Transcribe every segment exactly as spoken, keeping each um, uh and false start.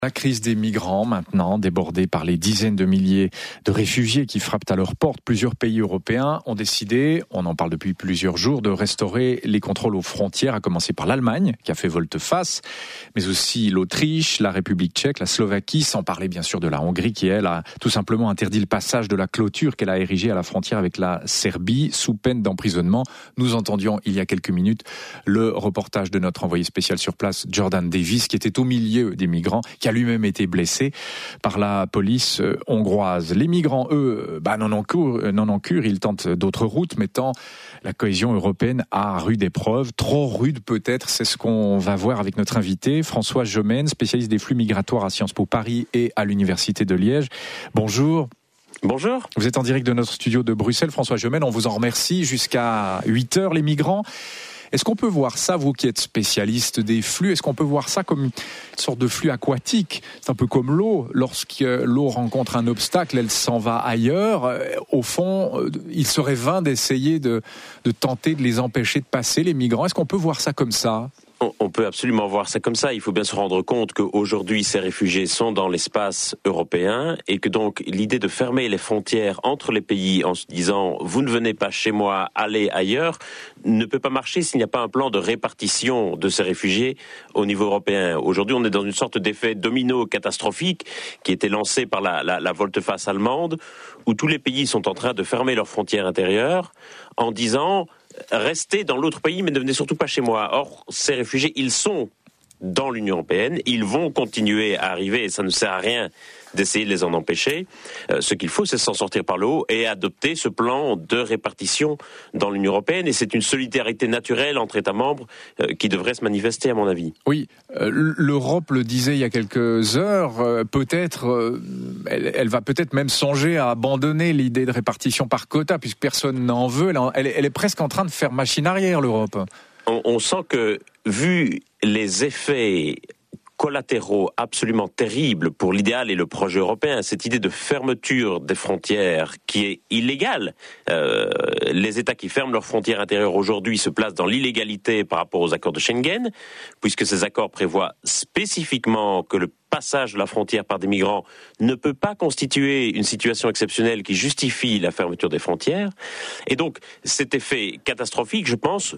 La crise des migrants maintenant, débordée par les dizaines de milliers de réfugiés qui frappent à leur porte. Plusieurs pays européens ont décidé, on en parle depuis plusieurs jours, de restaurer les contrôles aux frontières, à commencer par l'Allemagne, qui a fait volte-face, mais aussi l'Autriche, la République tchèque, la Slovaquie, sans parler bien sûr de la Hongrie, qui elle a tout simplement interdit le passage de la clôture qu'elle a érigée à la frontière avec la Serbie, sous peine d'emprisonnement. Nous entendions il y a quelques minutes le reportage de notre envoyé spécial sur place, Jordan Davis, qui était au milieu des migrants, qui a lui-même été blessé par la police euh, hongroise. Les migrants, eux, bah, n'en ont cure, n'en ont cure, ils tentent d'autres routes, mettant la cohésion européenne à rude épreuve. Trop rude peut-être, c'est ce qu'on va voir avec notre invité, François Gemène, spécialiste des flux migratoires à Sciences Po Paris et à l'Université de Liège. Bonjour. Bonjour. Vous êtes en direct de notre studio de Bruxelles, François Gemène, on vous en remercie. Jusqu'à huit heures, les migrants. Est-ce qu'on peut voir ça, vous qui êtes spécialiste des flux, est-ce qu'on peut voir ça comme une sorte de flux aquatique ? C'est un peu comme l'eau. Lorsque l'eau rencontre un obstacle, elle s'en va ailleurs. Au fond, il serait vain d'essayer de, de tenter de les empêcher de passer, les migrants. Est-ce qu'on peut voir ça comme ça ? On peut absolument voir ça comme ça. Il faut bien se rendre compte qu'aujourd'hui, ces réfugiés sont dans l'espace européen et que donc l'idée de fermer les frontières entre les pays en se disant « vous ne venez pas chez moi, allez ailleurs » ne peut pas marcher s'il n'y a pas un plan de répartition de ces réfugiés au niveau européen. Aujourd'hui, on est dans une sorte d'effet domino catastrophique qui était lancé par la, la, la volte-face allemande où tous les pays sont en train de fermer leurs frontières intérieures en disant « restez dans l'autre pays, mais ne venez surtout pas chez moi ». Or, ces réfugiés, ils sont dans l'Union européenne, ils vont continuer à arriver et ça ne sert à rien d'essayer de les en empêcher. Euh, ce qu'il faut, c'est s'en sortir par le haut et adopter ce plan de répartition dans l'Union européenne. Et c'est une solidarité naturelle entre États membres euh, qui devrait se manifester, à mon avis. Oui, euh, l'Europe le disait il y a quelques heures, euh, peut-être, euh, elle, elle va peut-être même songer à abandonner l'idée de répartition par quota, puisque personne n'en veut. Elle, elle, elle est presque en train de faire machine arrière, l'Europe. On, on sent que, vu les effets collatéraux absolument terribles pour l'idéal et le projet européen, cette idée de fermeture des frontières qui est illégale. Euh, les États qui ferment leurs frontières intérieures aujourd'hui se placent dans l'illégalité par rapport aux accords de Schengen, puisque ces accords prévoient spécifiquement que le passage de la frontière par des migrants ne peut pas constituer une situation exceptionnelle qui justifie la fermeture des frontières. Et donc, cet effet catastrophique, je pense,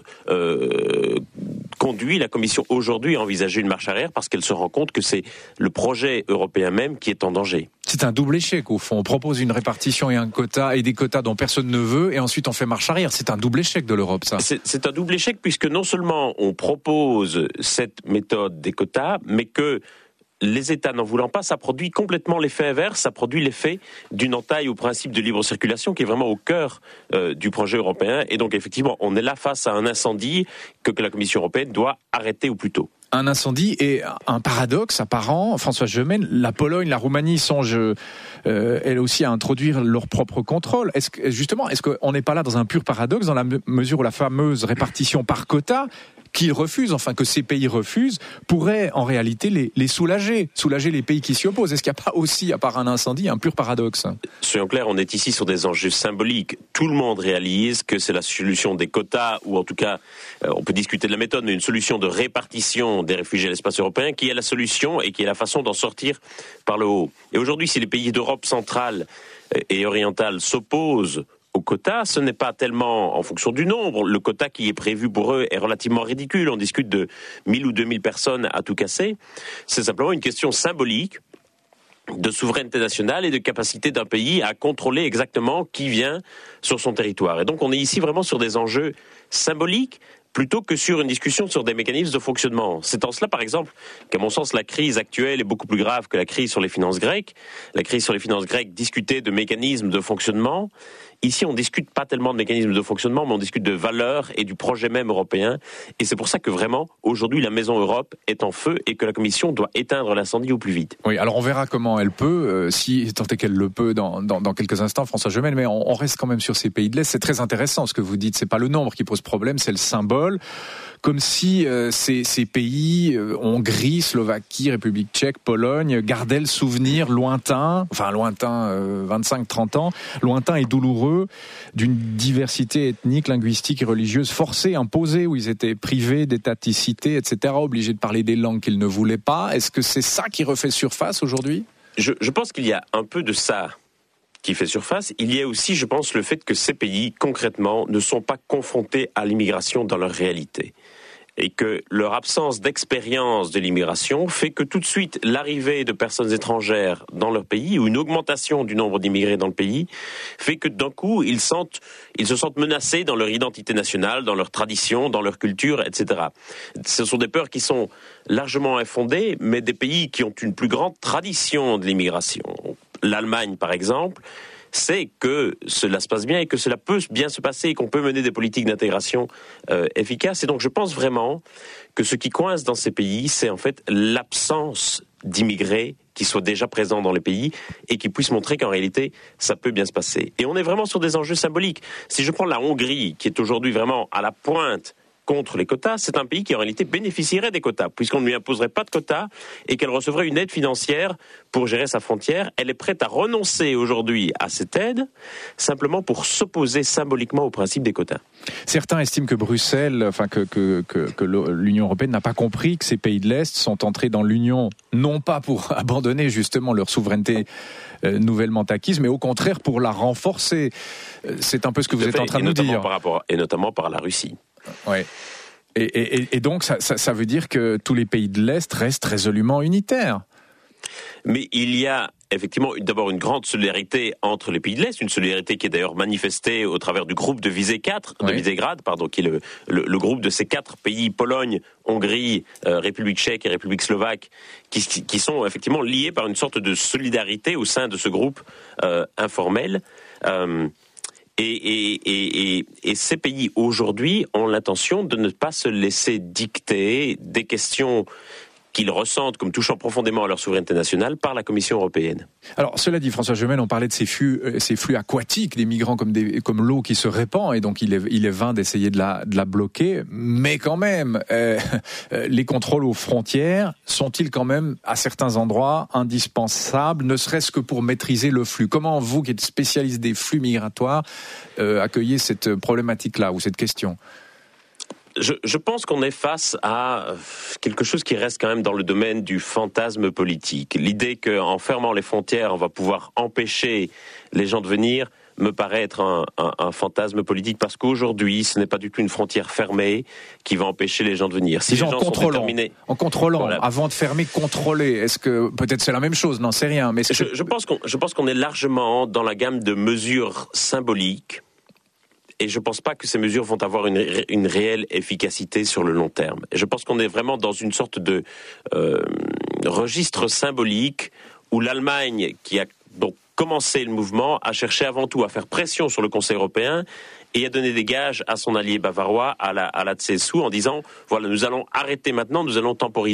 euh, conduit la Commission aujourd'hui à envisager une marche arrière parce qu'elle se rend compte que c'est le projet européen même qui est en danger. C'est un double échec au fond. On propose une répartition et un quota et des quotas dont personne ne veut et ensuite on fait marche arrière. C'est un double échec de l'Europe, ça. C'est, c'est un double échec puisque non seulement on propose cette méthode des quotas, mais que les États n'en voulant pas, ça produit complètement l'effet inverse, ça produit l'effet d'une entaille au principe de libre circulation qui est vraiment au cœur euh, du projet européen. Et donc effectivement, on est là face à un incendie que, que la Commission européenne doit arrêter au plus tôt. Un incendie et un paradoxe apparent. François Gemène, la Pologne, la Roumanie songent, euh, elles aussi, à introduire leur propre contrôle. Est-ce que, justement, est-ce qu'on n'est pas là dans un pur paradoxe dans la mesure où la fameuse répartition par quota qu'ils refusent, enfin que ces pays refusent, pourrait en réalité les, les soulager, soulager les pays qui s'y opposent. Est-ce qu'il n'y a pas aussi, à part un incendie, un pur paradoxe ? Soyons clairs, on est ici sur des enjeux symboliques. Tout le monde réalise que c'est la solution des quotas, ou en tout cas, euh, on peut discuter de la méthode, mais une solution de répartition des réfugiés à l'espace européen qui est la solution et qui est la façon d'en sortir par le haut. Et aujourd'hui, si les pays d'Europe centrale et orientale s'opposent au quota, ce n'est pas tellement en fonction du nombre. Le quota qui est prévu pour eux est relativement ridicule. On discute de mille ou deux mille personnes à tout casser. C'est simplement une question symbolique de souveraineté nationale et de capacité d'un pays à contrôler exactement qui vient sur son territoire. Et donc on est ici vraiment sur des enjeux symboliques plutôt que sur une discussion sur des mécanismes de fonctionnement. C'est en cela, par exemple, qu'à mon sens, la crise actuelle est beaucoup plus grave que la crise sur les finances grecques. La crise sur les finances grecques discutait de mécanismes de fonctionnement. Ici, on ne discute pas tellement de mécanismes de fonctionnement, mais on discute de valeurs et du projet même européen. Et c'est pour ça que vraiment, aujourd'hui, la Maison Europe est en feu et que la Commission doit éteindre l'incendie au plus vite. Oui, alors on verra comment elle peut, euh, si tant est qu'elle le peut dans, dans, dans quelques instants, François Gemène, mais on, on reste quand même sur ces pays de l'Est. C'est très intéressant ce que vous dites. C'est pas le nombre qui pose problème, c'est le symbole. Comme si euh, ces, ces pays, euh, Hongrie, Slovaquie, République tchèque, Pologne, gardaient le souvenir lointain, enfin lointain, euh, vingt-cinq trente ans, lointain et douloureux eux, d'une diversité ethnique, linguistique et religieuse forcée, imposée, où ils étaient privés d'étaticité, et cetera, obligés de parler des langues qu'ils ne voulaient pas. Est-ce que c'est ça qui refait surface aujourd'hui ? je, je pense qu'il y a un peu de ça qui fait surface. Il y a aussi, je pense, le fait que ces pays, concrètement, ne sont pas confrontés à l'immigration dans leur réalité. Et que leur absence d'expérience de l'immigration fait que tout de suite, l'arrivée de personnes étrangères dans leur pays, ou une augmentation du nombre d'immigrés dans le pays, fait que d'un coup, ils, sentent, ils se sentent menacés dans leur identité nationale, dans leur tradition, dans leur culture, et cetera. Ce sont des peurs qui sont largement infondées, mais des pays qui ont une plus grande tradition de l'immigration. L'Allemagne, par exemple, c'est que cela se passe bien et que cela peut bien se passer et qu'on peut mener des politiques d'intégration euh, efficaces. Et donc je pense vraiment que ce qui coince dans ces pays, c'est en fait l'absence d'immigrés qui soient déjà présents dans les pays et qui puissent montrer qu'en réalité, ça peut bien se passer. Et on est vraiment sur des enjeux symboliques. Si je prends la Hongrie, qui est aujourd'hui vraiment à la pointe contre les quotas, c'est un pays qui en réalité bénéficierait des quotas, puisqu'on ne lui imposerait pas de quotas et qu'elle recevrait une aide financière pour gérer sa frontière. Elle est prête à renoncer aujourd'hui à cette aide, simplement pour s'opposer symboliquement au principe des quotas. Certains estiment que Bruxelles, enfin que, que, que, que l'Union européenne n'a pas compris que ces pays de l'Est sont entrés dans l'Union, non pas pour abandonner justement leur souveraineté euh, nouvellement acquise, mais au contraire pour la renforcer. C'est un peu ce que vous êtes en train de nous dire. Par rapport, et notamment par la Russie. Ouais. Et, et, et donc, ça, ça, ça veut dire que tous les pays de l'Est restent résolument unitaires. Mais il y a effectivement d'abord une grande solidarité entre les pays de l'Est, une solidarité qui est d'ailleurs manifestée au travers du groupe de Visegrád, quatre, de Visegrád, pardon, qui est le, le, le groupe de ces quatre pays, Pologne, Hongrie, euh, République tchèque et République slovaque, qui, qui sont effectivement liés par une sorte de solidarité au sein de ce groupe euh, informel. Euh, Et, et, et, et, et ces pays aujourd'hui ont l'intention de ne pas se laisser dicter des questions qu'ils ressentent comme touchant profondément à leur souveraineté nationale par la Commission européenne. Alors, cela dit, François Gemel, on parlait de ces flux, ces flux aquatiques des migrants comme, des, comme l'eau qui se répand, et donc il est, il est vain d'essayer de la, de la bloquer, mais quand même, euh, les contrôles aux frontières sont-ils quand même, à certains endroits, indispensables, ne serait-ce que pour maîtriser le flux ? Comment vous, qui êtes spécialiste des flux migratoires, euh, accueillez cette problématique-là, ou cette question ? Je, je pense qu'on est face à quelque chose qui reste quand même dans le domaine du fantasme politique. L'idée qu'en fermant les frontières, on va pouvoir empêcher les gens de venir me paraît être un, un, un fantasme politique, parce qu'aujourd'hui, ce n'est pas du tout une frontière fermée qui va empêcher les gens de venir. Si les gens en contrôlant, sont déterminés, en contrôlant, voilà. Avant de fermer, contrôler. Est-ce que peut-être c'est la même chose ? N'en sais rien. Mais je, je pense qu'on, je pense qu'on est largement dans la gamme de mesures symboliques. Et je ne pense pas que ces mesures vont avoir une, une réelle efficacité sur le long terme. Et je pense qu'on est vraiment dans une sorte de euh, registre symbolique où l'Allemagne, qui a donc commencé le mouvement, a cherché avant tout à faire pression sur le Conseil européen et à donner des gages à son allié bavarois, à la, à la C S U, en disant « Voilà, nous allons arrêter maintenant, nous allons temporiser ».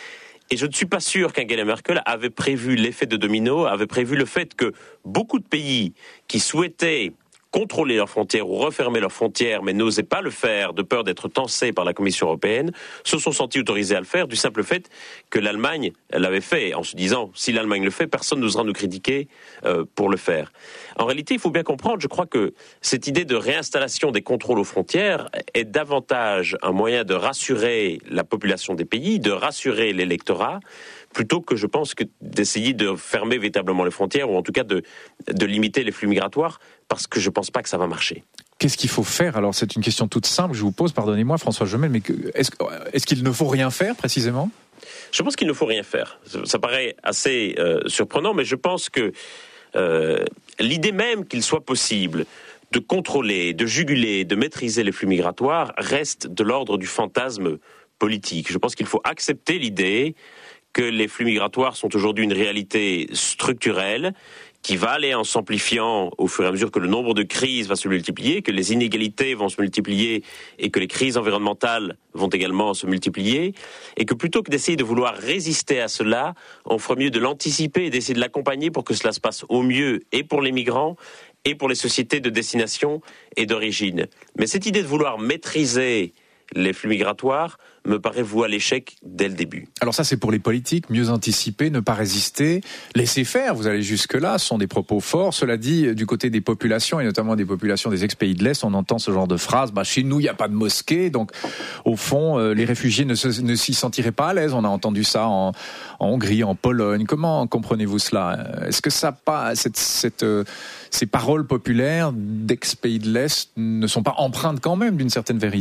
Et je ne suis pas sûr qu'Angela Merkel avait prévu l'effet de domino, avait prévu le fait que beaucoup de pays qui souhaitaient contrôler leurs frontières ou refermer leurs frontières, mais n'osaient pas le faire de peur d'être tensés par la Commission européenne, se sont sentis autorisés à le faire du simple fait que l'Allemagne l'avait fait, en se disant si l'Allemagne le fait, personne n'osera nous critiquer euh, pour le faire. En réalité, il faut bien comprendre, je crois que cette idée de réinstallation des contrôles aux frontières est davantage un moyen de rassurer la population des pays, de rassurer l'électorat, plutôt que je pense que d'essayer de fermer véritablement les frontières, ou en tout cas de, de limiter les flux migratoires, parce que je ne pense pas que ça va marcher. Qu'est-ce qu'il faut faire ? Alors c'est une question toute simple, je vous pose, pardonnez-moi François Gemel, mais est-ce, est-ce qu'il ne faut rien faire précisément ? Je pense qu'il ne faut rien faire. Ça paraît assez euh, surprenant, mais je pense que euh, l'idée même qu'il soit possible de contrôler, de juguler, de maîtriser les flux migratoires reste de l'ordre du fantasme politique. Je pense qu'il faut accepter l'idée que les flux migratoires sont aujourd'hui une réalité structurelle qui va aller en s'amplifiant au fur et à mesure que le nombre de crises va se multiplier, que les inégalités vont se multiplier et que les crises environnementales vont également se multiplier, et que plutôt que d'essayer de vouloir résister à cela, on ferait mieux de l'anticiper et d'essayer de l'accompagner pour que cela se passe au mieux et pour les migrants et pour les sociétés de destination et d'origine. Mais cette idée de vouloir maîtriser les flux migratoires me paraît voué à l'échec dès le début. Alors ça, c'est pour les politiques, mieux anticiper, ne pas résister, laisser faire, vous allez jusque-là, ce sont des propos forts. Cela dit, du côté des populations, et notamment des populations des ex-pays de l'Est, on entend ce genre de phrase, bah, chez nous, il n'y a pas de mosquée, donc au fond, euh, les réfugiés ne, se, ne s'y sentiraient pas à l'aise. On a entendu ça en, en Hongrie, en Pologne. Comment comprenez-vous cela ? Est-ce que ça pas, cette, cette, euh, ces paroles populaires d'ex-pays de l'Est ne sont pas empreintes quand même d'une certaine vérité ?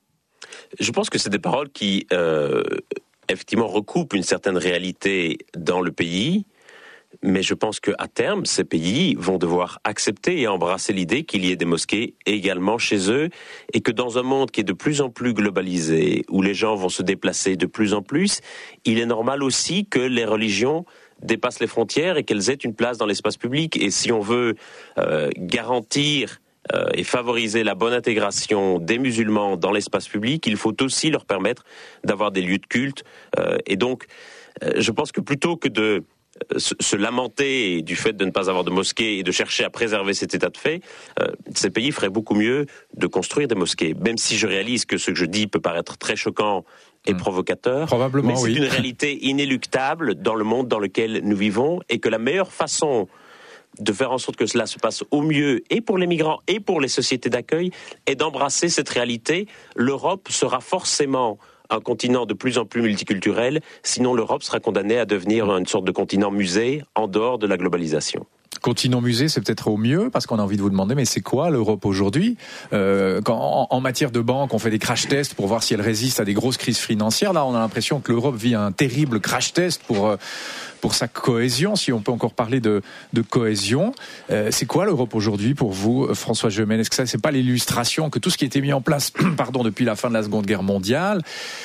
Je pense que c'est des paroles qui, euh, effectivement, recoupent une certaine réalité dans le pays, mais je pense qu'à terme, ces pays vont devoir accepter et embrasser l'idée qu'il y ait des mosquées également chez eux, et que dans un monde qui est de plus en plus globalisé, où les gens vont se déplacer de plus en plus, il est normal aussi que les religions dépassent les frontières et qu'elles aient une place dans l'espace public. Et si on veut euh, garantir Euh, et favoriser la bonne intégration des musulmans dans l'espace public, il faut aussi leur permettre d'avoir des lieux de culte. Euh, et donc, euh, je pense que plutôt que de euh, se, se lamenter du fait de ne pas avoir de mosquée et de chercher à préserver cet état de fait, euh, ces pays feraient beaucoup mieux de construire des mosquées. Même si je réalise que ce que je dis peut paraître très choquant et provocateur, Probablement, mais c'est oui. une réalité inéluctable dans le monde dans lequel nous vivons, et que la meilleure façon de faire en sorte que cela se passe au mieux, et pour les migrants et pour les sociétés d'accueil, et d'embrasser cette réalité. L'Europe sera forcément un continent de plus en plus multiculturel, sinon l'Europe sera condamnée à devenir une sorte de continent musée en dehors de la globalisation. Continent musée, c'est peut-être au mieux, parce qu'on a envie de vous demander, mais c'est quoi l'Europe aujourd'hui ? euh, quand, en, en matière de banque, on fait des crash tests pour voir si elle résiste à des grosses crises financières. Là, on a l'impression que l'Europe vit un terrible crash test pour, pour sa cohésion, si on peut encore parler de, de cohésion. Euh, c'est quoi l'Europe aujourd'hui pour vous, François Gemène ? Est-ce que ça, c'est pas l'illustration que tout ce qui a été mis en place pardon, depuis la fin de la Seconde Guerre mondiale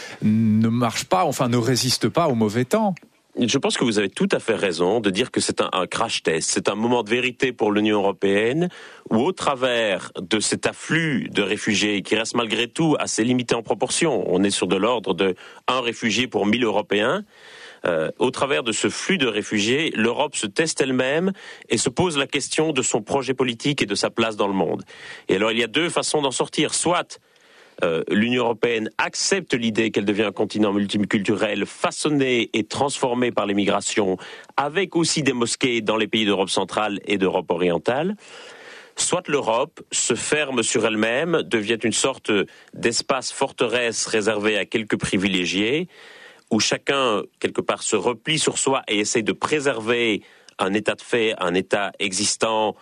ne marche pas, enfin ne résiste pas au mauvais temps ? Je pense que vous avez tout à fait raison de dire que c'est un, un crash test, c'est un moment de vérité pour l'Union européenne, où au travers de cet afflux de réfugiés qui reste malgré tout assez limité en proportion, on est sur de l'ordre de un réfugié pour mille Européens, euh, au travers de ce flux de réfugiés, l'Europe se teste elle-même et se pose la question de son projet politique et de sa place dans le monde. Et alors il y a deux façons d'en sortir, soit Euh, l'Union européenne accepte l'idée qu'elle devient un continent multiculturel façonné et transformé par les migrations, avec aussi des mosquées dans les pays d'Europe centrale et d'Europe orientale, soit l'Europe se ferme sur elle-même, devient une sorte d'espace forteresse réservé à quelques privilégiés, où chacun, quelque part, se replie sur soi et essaie de préserver un état de fait, un état existant,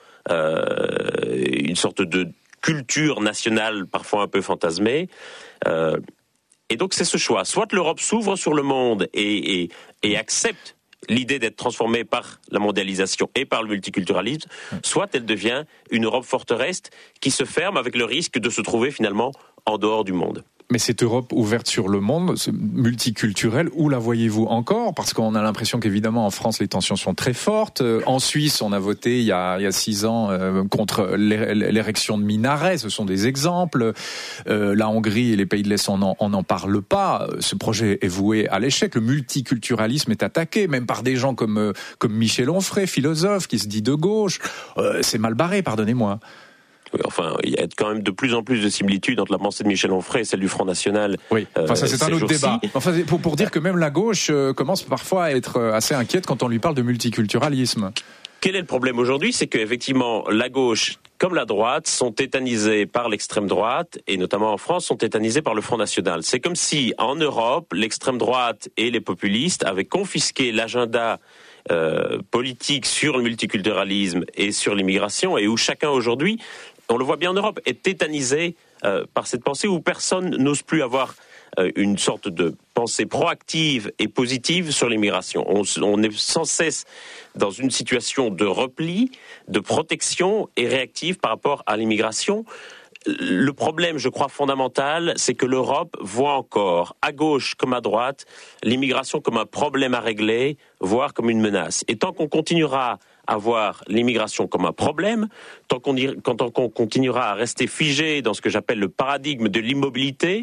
euh, une sorte de culture nationale parfois un peu fantasmée. Euh, et donc c'est ce choix. Soit l'Europe s'ouvre sur le monde et, et, et accepte l'idée d'être transformée par la mondialisation et par le multiculturalisme, soit elle devient une Europe forteresse qui se ferme avec le risque de se trouver finalement en dehors du monde. Mais cette Europe ouverte sur le monde, multiculturelle, où la voyez-vous encore ? Parce qu'on a l'impression qu'évidemment en France les tensions sont très fortes. En Suisse, on a voté il y a, il y a six ans euh, contre l'érection de minarets. Ce sont des exemples. Euh, la Hongrie et les pays de l'Est, on n'en parle pas. Ce projet est voué à l'échec. Le multiculturalisme est attaqué, même par des gens comme comme Michel Onfray, philosophe, qui se dit de gauche. Euh, c'est mal barré, pardonnez-moi. Oui, enfin, il y a quand même de plus en plus de similitudes entre la pensée de Michel Onfray et celle du Front National. Oui, enfin ça c'est euh, un autre débat. Enfin, pour, pour dire que même la gauche euh, commence parfois à être assez inquiète quand on lui parle de multiculturalisme. Quel est le problème aujourd'hui ? C'est qu'effectivement, la gauche comme la droite sont tétanisées par l'extrême droite, et notamment en France, sont tétanisées par le Front National. C'est comme si, en Europe, l'extrême droite et les populistes avaient confisqué l'agenda euh, politique sur le multiculturalisme et sur l'immigration, et où chacun aujourd'hui, on le voit bien en Europe, est tétanisé euh, par cette pensée où personne n'ose plus avoir euh, une sorte de pensée proactive et positive sur l'immigration. On, on est sans cesse dans une situation de repli, de protection et réactive par rapport à l'immigration. Le problème, je crois, fondamental, c'est que l'Europe voit encore, à gauche comme à droite, l'immigration comme un problème à régler, voire comme une menace. Et tant qu'on continuera à voir l'immigration comme un problème, tant qu'on, tant qu'on continuera à rester figé dans ce que j'appelle le paradigme de l'immobilité,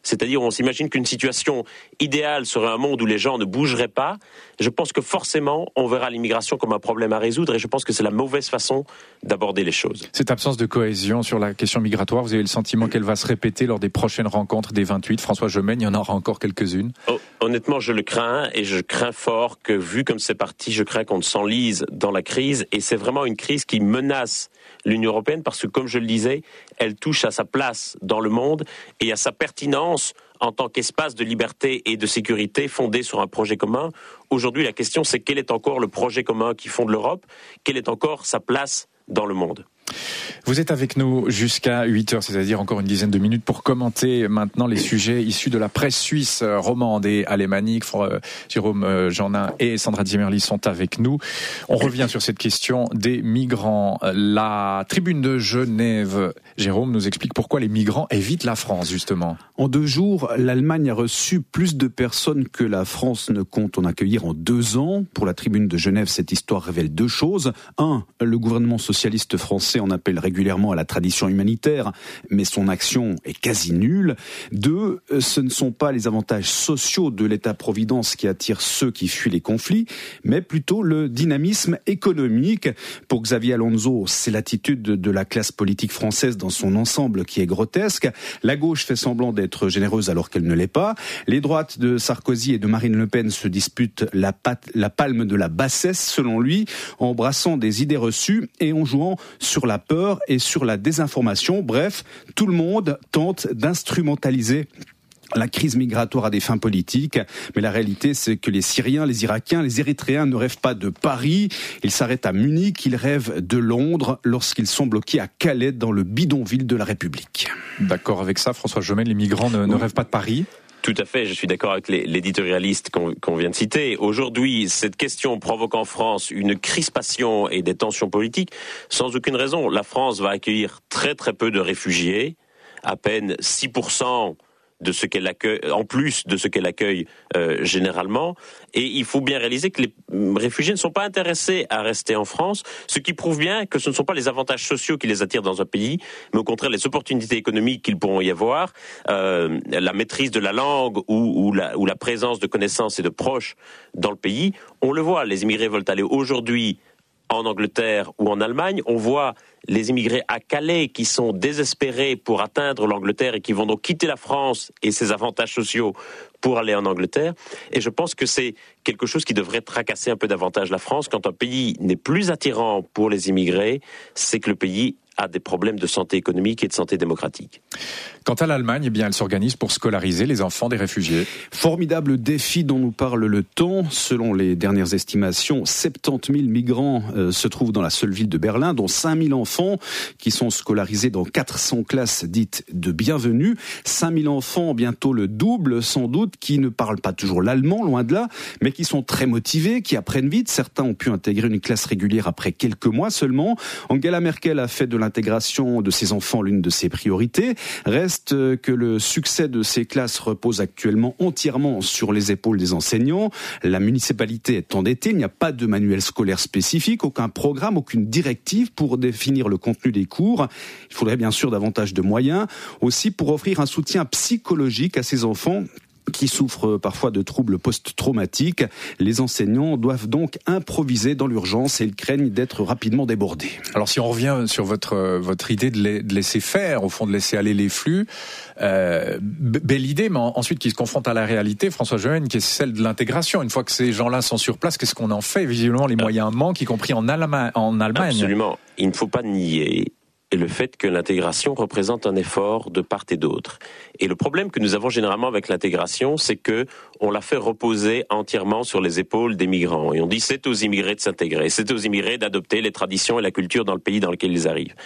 c'est-à-dire on s'imagine qu'une situation idéale serait un monde où les gens ne bougeraient pas, je pense que forcément on verra l'immigration comme un problème à résoudre et je pense que c'est la mauvaise façon d'aborder les choses. Cette absence de cohésion sur la question migratoire, vous avez le sentiment qu'elle va se répéter lors des prochaines rencontres des vingt-huit? François Gemène, il y en aura encore quelques-unes? Oh, honnêtement, je le crains et je crains fort que, vu comme c'est parti, je crains qu'on ne s'enlise dans la crise et c'est vraiment une crise qui menace l'Union européenne parce que, comme je le disais, elle touche à sa place dans le monde et à sa pertinence en tant qu'espace de liberté et de sécurité fondé sur un projet commun. Aujourd'hui, la question, c'est quel est encore le projet commun qui fonde l'Europe? Quelle est encore sa place dans le monde? Vous êtes avec nous jusqu'à huit heures, c'est-à-dire encore une dizaine de minutes pour commenter maintenant les sujets issus de la presse suisse romande et alémanique. Jérôme Jeannin et Sandra Zimmerli sont avec nous. On revient sur cette question des migrants. La tribune de Genève, Jérôme, nous explique pourquoi les migrants évitent la France, justement. En deux jours, l'Allemagne a reçu plus de personnes que la France ne compte en accueillir en deux ans. Pour la tribune de Genève, cette histoire révèle deux choses. Un, le gouvernement socialiste français en appelle régulièrement à la tradition humanitaire, mais son action est quasi nulle. Deux, ce ne sont pas les avantages sociaux de l'État-providence qui attirent ceux qui fuient les conflits, mais plutôt le dynamisme économique. Pour Xavier Alonso, c'est l'attitude de la classe politique française dans son ensemble qui est grotesque. La gauche fait semblant d'être généreuse alors qu'elle ne l'est pas. Les droites de Sarkozy et de Marine Le Pen se disputent la, pat- la palme de la bassesse, selon lui, en brassant des idées reçues et en jouant sur la peur et sur la désinformation. Bref, tout le monde tente d'instrumentaliser la crise migratoire à des fins politiques, mais la réalité c'est que les Syriens, les Irakiens, les Érythréens ne rêvent pas de Paris, ils s'arrêtent à Munich, ils rêvent de Londres lorsqu'ils sont bloqués à Calais dans le bidonville de la République. D'accord avec ça, François Gemène, les migrants ne, ne rêvent pas de Paris? Tout à fait, je suis d'accord avec les, l'éditorialiste qu'on, qu'on vient de citer. Aujourd'hui, cette question provoque en France une crispation et des tensions politiques sans aucune raison. La France va accueillir très très peu de réfugiés, à peine six pour cent de ce qu'elle accueille, en plus de ce qu'elle accueille euh, généralement. Et il faut bien réaliser que les réfugiés ne sont pas intéressés à rester en France, ce qui prouve bien que ce ne sont pas les avantages sociaux qui les attirent dans un pays, mais au contraire les opportunités économiques qu'il pourront y avoir, euh, la maîtrise de la langue ou, ou, la, ou la présence de connaissances et de proches dans le pays. On le voit, les immigrés veulent aller aujourd'hui en Angleterre ou en Allemagne. On voit les immigrés à Calais qui sont désespérés pour atteindre l'Angleterre et qui vont donc quitter la France et ses avantages sociaux pour aller en Angleterre. Et je pense que c'est quelque chose qui devrait tracasser un peu davantage la France. Quand un pays n'est plus attirant pour les immigrés, c'est que le pays a des problèmes de santé économique et de santé démocratique. Quant à l'Allemagne, eh bien, elle s'organise pour scolariser les enfants des réfugiés. Formidable défi dont nous parle le temps. Selon les dernières estimations, soixante-dix mille migrants euh, se trouvent dans la seule ville de Berlin, dont cinq mille enfants qui sont scolarisés dans quatre cents classes dites de bienvenue. cinq mille enfants, bientôt le double sans doute, qui ne parlent pas toujours l'allemand, loin de là, mais qui sont très motivés, qui apprennent vite. Certains ont pu intégrer une classe régulière après quelques mois seulement. Angela Merkel a fait de l'intégration de ses enfants l'une de ses priorités. Reste que le succès de ces classes repose actuellement entièrement sur les épaules des enseignants. La municipalité est endettée, il n'y a pas de manuel scolaire spécifique, aucun programme, aucune directive pour définir le contenu des cours. Il faudrait bien sûr davantage de moyens, aussi pour offrir un soutien psychologique à ces enfants qui souffrent parfois de troubles post-traumatiques. Les enseignants doivent donc improviser dans l'urgence et ils craignent d'être rapidement débordés. Alors si on revient sur votre votre idée de, la, de laisser faire, au fond de laisser aller les flux, euh, belle idée, mais ensuite qui se confronte à la réalité, François Gemène, qui est celle de l'intégration. Une fois que ces gens-là sont sur place, qu'est-ce qu'on en fait? Visiblement, les moyens manquent, y compris en Allemagne. En Allemagne. Absolument. Il ne faut pas nier et le fait que l'intégration représente un effort de part et d'autre. Et le problème que nous avons généralement avec l'intégration, c'est que on la fait reposer entièrement sur les épaules des migrants. Et on dit c'est aux immigrés de s'intégrer, c'est aux immigrés d'adopter les traditions et la culture dans le pays dans lequel ils arrivent.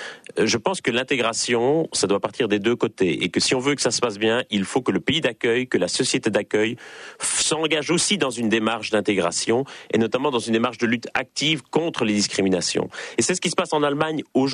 Je pense que l'intégration, ça doit partir des deux côtés et que si on veut que ça se passe bien, il faut que le pays d'accueil, que la société d'accueil s'engage aussi dans une démarche d'intégration et notamment dans une démarche de lutte active contre les discriminations. Et c'est ce qui se passe en Allemagne aujourd'hui.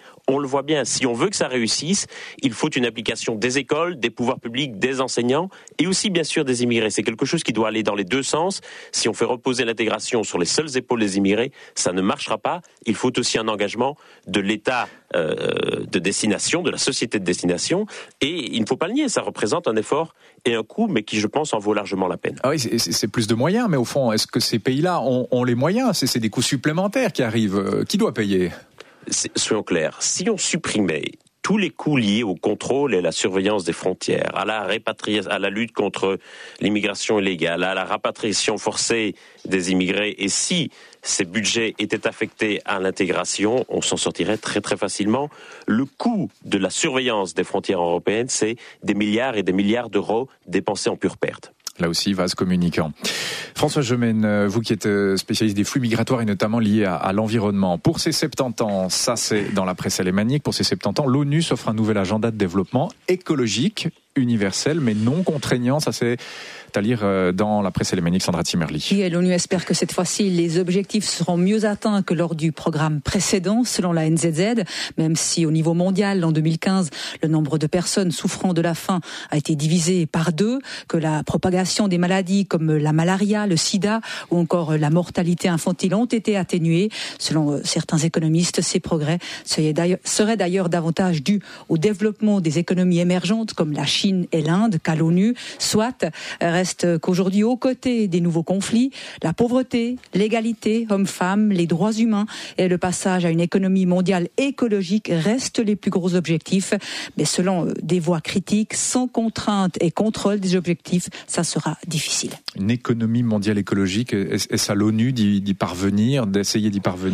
On le voit bien, si on veut que ça réussisse, il faut une application des écoles, des pouvoirs publics, des enseignants et aussi bien sûr des immigrés. C'est quelque chose qui doit aller dans les deux sens. Si on fait reposer l'intégration sur les seules épaules des immigrés, ça ne marchera pas. Il faut aussi un engagement de l'État euh, de destination, de la société de destination. Et il ne faut pas le nier, ça représente un effort et un coût, mais qui, je pense, en vaut largement la peine. Ah oui, c'est, c'est plus de moyens, mais au fond, est-ce que ces pays-là ont, ont les moyens ? c'est, c'est des coûts supplémentaires qui arrivent. Qui doit payer ? Soyons clairs, si on supprimait tous les coûts liés au contrôle et à la surveillance des frontières, à la répatriation, à la lutte contre l'immigration illégale, à la rapatriation forcée des immigrés, et si ces budgets étaient affectés à l'intégration, on s'en sortirait très très facilement. Le coût de la surveillance des frontières européennes, c'est des milliards et des milliards d'euros dépensés en pure perte. Là aussi, vase communicant. François Gemène, vous qui êtes spécialiste des flux migratoires et notamment liés à, à l'environnement, pour ces soixante-dix ans, ça c'est dans la presse alémanique, pour ces soixante-dix ans, l'ONU s'offre un nouvel agenda de développement écologique, universel, mais non contraignant, ça c'est à lire dans la presse alémanique, Sandra Zimmerli. Oui, l'ONU espère que cette fois-ci, les objectifs seront mieux atteints que lors du programme précédent, selon la N Z Z, même si au niveau mondial, en deux mille quinze, le nombre de personnes souffrant de la faim a été divisé par deux, que la propagation des maladies comme la malaria, le sida ou encore la mortalité infantile ont été atténuées. Selon certains économistes, ces progrès seraient d'ailleurs davantage dus au développement des économies émergentes comme la Chine et l'Inde qu'à l'ONU. Soit, reste qu'aujourd'hui, aux côtés des nouveaux conflits, la pauvreté, l'égalité hommes-femmes, les droits humains et le passage à une économie mondiale écologique restent les plus gros objectifs. Mais selon des voix critiques, sans contrainte et contrôle des objectifs, ça sera difficile. Une économie mondiale écologique, est-ce à l'ONU d'y, d'y parvenir, d'essayer d'y parvenir ?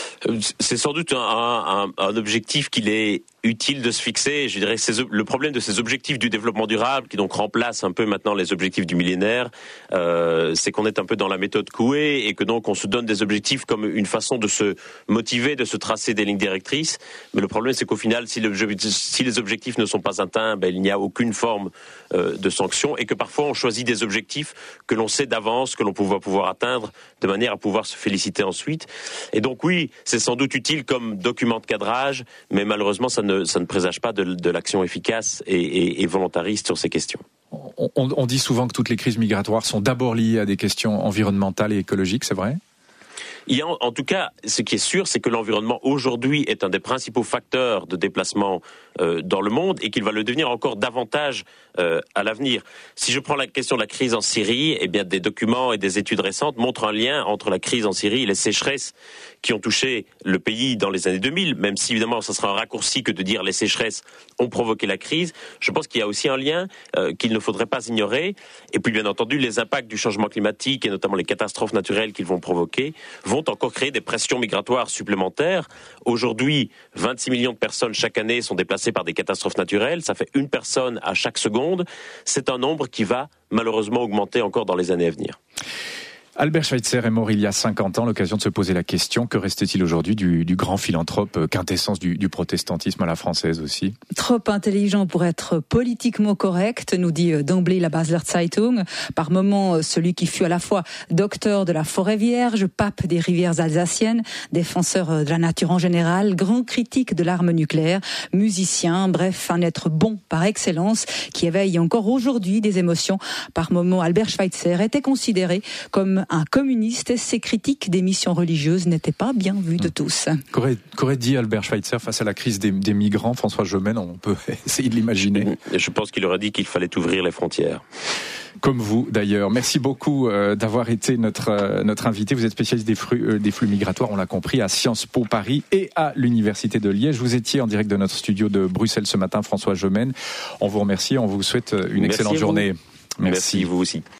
C'est sans doute un, un, un objectif qu'il est utile de se fixer. Je dirais que c'est le problème de ces objectifs du développement durable, qui donc remplacent un peu maintenant les objectifs du millénaire, euh, c'est qu'on est un peu dans la méthode Coué et que donc on se donne des objectifs comme une façon de se motiver, de se tracer des lignes directrices. Mais le problème, c'est qu'au final, si, si les objectifs ne sont pas atteints, ben, il n'y a aucune forme euh, de sanction et que parfois on choisit des objectifs que l'on sait d'avance, que l'on va pouvoir atteindre de manière à pouvoir se féliciter ensuite. Et donc oui, c'est sans doute utile comme document de cadrage, mais malheureusement, ça ne, ça ne présage pas de, de l'action efficace et, et, et volontariste sur ces questions. On, on, on dit souvent que toutes les crises migratoires sont d'abord liées à des questions environnementales et écologiques, c'est vrai ? Il y a en, en tout cas, ce qui est sûr, c'est que l'environnement aujourd'hui est un des principaux facteurs de déplacement euh, dans le monde et qu'il va le devenir encore davantage euh, à l'avenir. Si je prends la question de la crise en Syrie, eh bien des documents et des études récentes montrent un lien entre la crise en Syrie et les sécheresses qui ont touché le pays dans les années deux mille, même si évidemment ça sera un raccourci que de dire les sécheresses ont provoqué la crise. Je pense qu'il y a aussi un lien euh, qu'il ne faudrait pas ignorer. Et puis bien entendu, les impacts du changement climatique et notamment les catastrophes naturelles qu'ils vont provoquer vont encore créer des pressions migratoires supplémentaires. Aujourd'hui, vingt-six millions de personnes chaque année sont déplacées par des catastrophes naturelles. Ça fait une personne à chaque seconde. C'est un nombre qui va malheureusement augmenter encore dans les années à venir. Albert Schweitzer est mort il y a cinquante ans, l'occasion de se poser la question, que reste-t-il aujourd'hui du, du grand philanthrope, quintessence du, du protestantisme à la française aussi ? Trop intelligent pour être politiquement correct, nous dit d'emblée la Basler Zeitung. Par moments, celui qui fut à la fois docteur de la forêt vierge, pape des rivières alsaciennes, défenseur de la nature en général, grand critique de l'arme nucléaire, musicien, bref, un être bon par excellence, qui éveille encore aujourd'hui des émotions. Par moments, Albert Schweitzer était considéré comme un communiste et ses critiques des missions religieuses n'étaient pas bien vues de tous. Qu'aurait, qu'aurait dit Albert Schweitzer face à la crise des, des migrants, François Gemène ? On peut essayer de l'imaginer. Je pense qu'il aurait dit qu'il fallait ouvrir les frontières. Comme vous d'ailleurs. Merci beaucoup euh, d'avoir été notre euh, notre invité. Vous êtes spécialiste des flux, euh, des flux migratoires, on l'a compris, à Sciences Po Paris et à l'Université de Liège. Vous étiez en direct de notre studio de Bruxelles ce matin, François Gemène. On vous remercie, on vous souhaite une Merci excellente journée. Merci, Merci vous aussi.